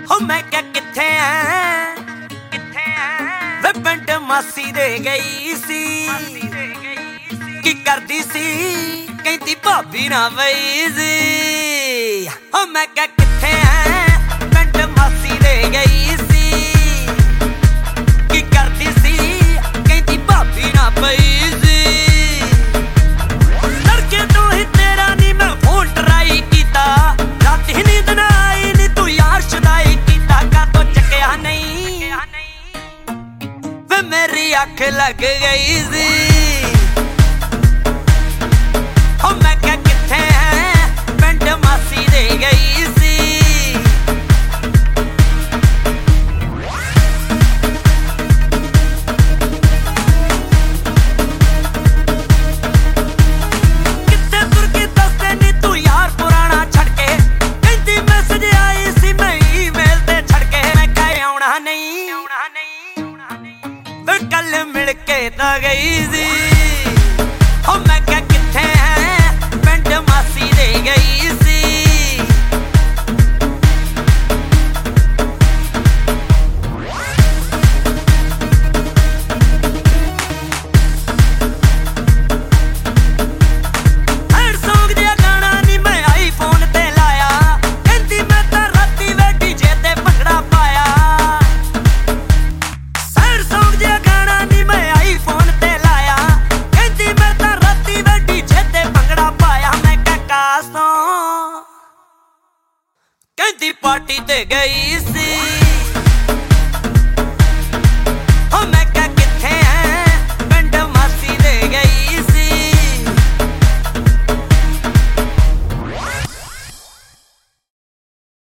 हो मैं क्या किथे वे पिंड मासी दे गई सी की करदी सी कहती भाभी ना वई सी हो मैं क्या किथे पिंड मासी दे गई सी की करदी सी कहती भाभी ना वई सी लड़के तो ही तेरा नी मैं फोन ट्राई कीता रात ही नींद ना आई नी तू यार शुदाई कीता का तो चकिया नहीं वे मेरी आँख लग गई सी हो मैं क्या किथे पिंड मासी दे गई सी किथे तुर के दसदे नी तू यार पुराना छड़ के कहती मैसेज आई सी मैं ईमेल ते छड़ के मैं कह आउणा नहीं वे कल मिल के ता गई सी हो मैं क्या किथे पिंड मासी दे गई सी हैड सॉन्ग दिया गाना नी मैं आईफोन ते लाया कहती मैं तां राती वे डीजे ते भंगड़ा पाया हैड सॉन्ग दिया गाना नी मैं आईफोन ते लाया कहती मैं तां राती वे डीजे ते भंगड़ा पाया मैं क्या कासों कहती पार्टी ते गई सी